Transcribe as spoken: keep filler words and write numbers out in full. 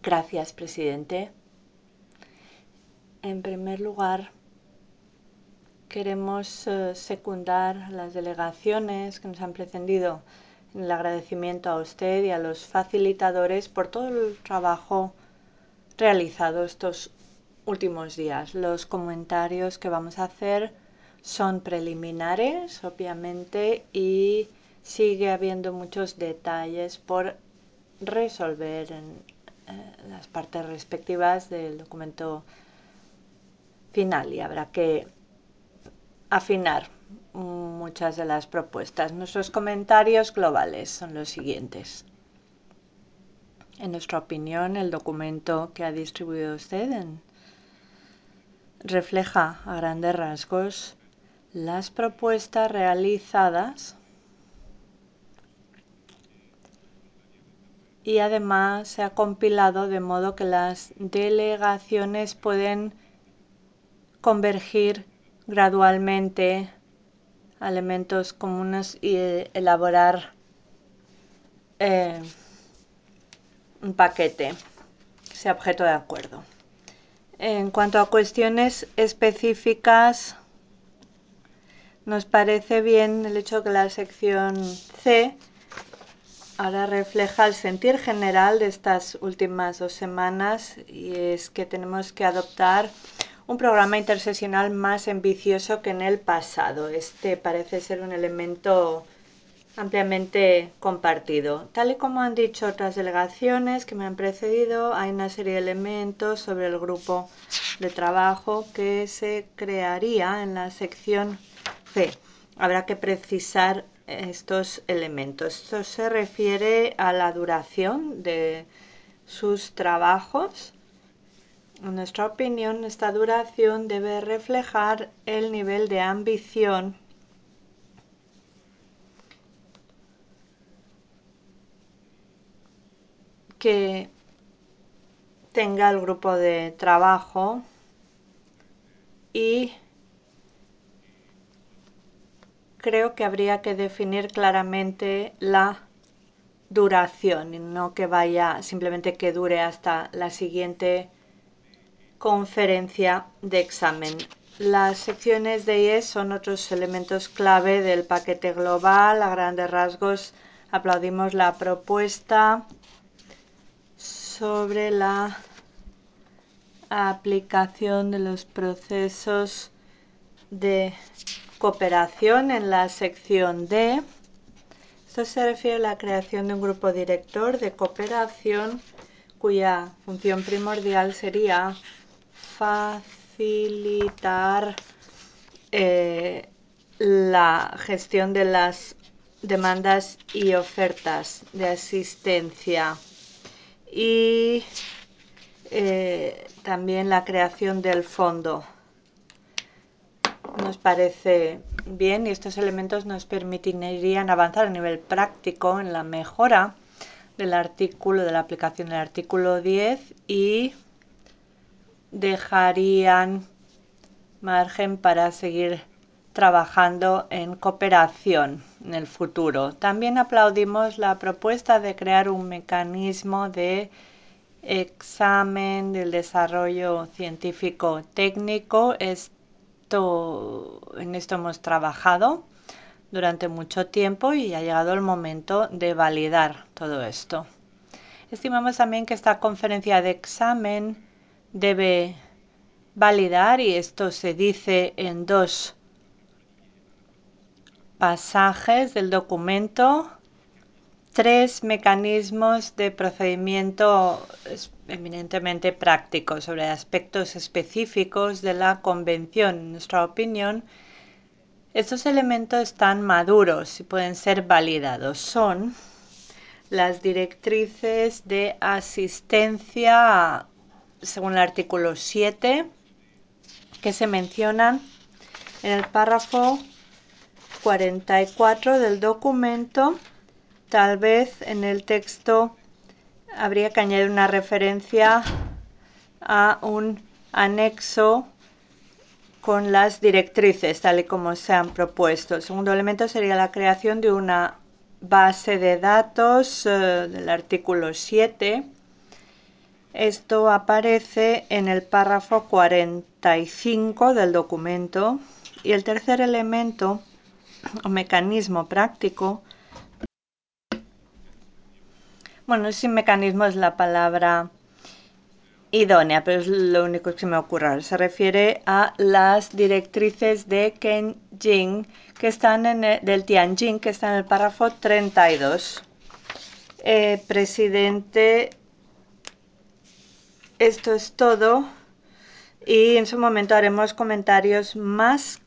Gracias, presidente. En primer lugar, queremos uh, secundar a las delegaciones que nos han precedido en el agradecimiento a usted y a los facilitadores por todo el trabajo realizado estos últimos días. Los comentarios que vamos a hacer son preliminares, obviamente, y sigue habiendo muchos detalles por resolver en eh, las partes respectivas del documento final y habrá que afinar muchas de las propuestas. Nuestros comentarios globales son los siguientes. En nuestra opinión, el documento que ha distribuido usted en, refleja a grandes rasgos las propuestas realizadas y además se ha compilado de modo que las delegaciones pueden convergir gradualmente a elementos comunes y elaborar eh, un paquete que sea objeto de acuerdo. En cuanto a cuestiones específicas, nos parece bien el hecho que la sección C ahora refleja el sentir general de estas últimas dos semanas y es que tenemos que adoptar un programa intersesional más ambicioso que en el pasado. Este parece ser un elemento ampliamente compartido. Tal y como han dicho otras delegaciones que me han precedido, hay una serie de elementos sobre el grupo de trabajo que se crearía en la sección C. Habrá que precisar estos elementos. Esto se refiere a la duración de sus trabajos. En nuestra opinión, esta duración debe reflejar el nivel de ambición que tenga el grupo de trabajo y creo que habría que definir claramente la duración y no que vaya simplemente que dure hasta la siguiente conferencia de examen. Las secciones de I E S son otros elementos clave del paquete global. A grandes rasgos aplaudimos la propuesta sobre la aplicación de los procesos de cooperación en la sección D. Esto se refiere a la creación de un grupo director de cooperación cuya función primordial sería facilitar eh, la gestión de las demandas y ofertas de asistencia y eh, también la creación del fondo. Nos parece bien y estos elementos nos permitirían avanzar a nivel práctico en la mejora del artículo, de la aplicación del artículo diez y dejarían margen para seguir trabajando en cooperación en el futuro. También aplaudimos la propuesta de crear un mecanismo de examen del desarrollo científico técnico. Esto, en esto hemos trabajado durante mucho tiempo y ha llegado el momento de validar todo esto. Estimamos también que esta conferencia de examen debe validar, y esto se dice en dos pasajes del documento, tres mecanismos de procedimiento eminentemente prácticos sobre aspectos específicos de la convención. En nuestra opinión, estos elementos están maduros y pueden ser validados. Son las directrices de asistencia según el artículo siete que se mencionan en el párrafo cuarenta y cuatro del documento. Tal vez en el texto habría que añadir una referencia a un anexo con las directrices tal y como se han propuesto. El segundo elemento sería la creación de una base de datos uh, del artículo siete Esto aparece en el párrafo cuarenta y cinco del documento. Y el tercer elemento o mecanismo práctico, bueno, ese mecanismo es la palabra idónea, pero es lo único que se me ocurre. Se refiere a las directrices de Kenjing que están en el, del Tianjin, que está en el párrafo treinta y dos. Eh, presidente, esto es todo y en su momento haremos comentarios más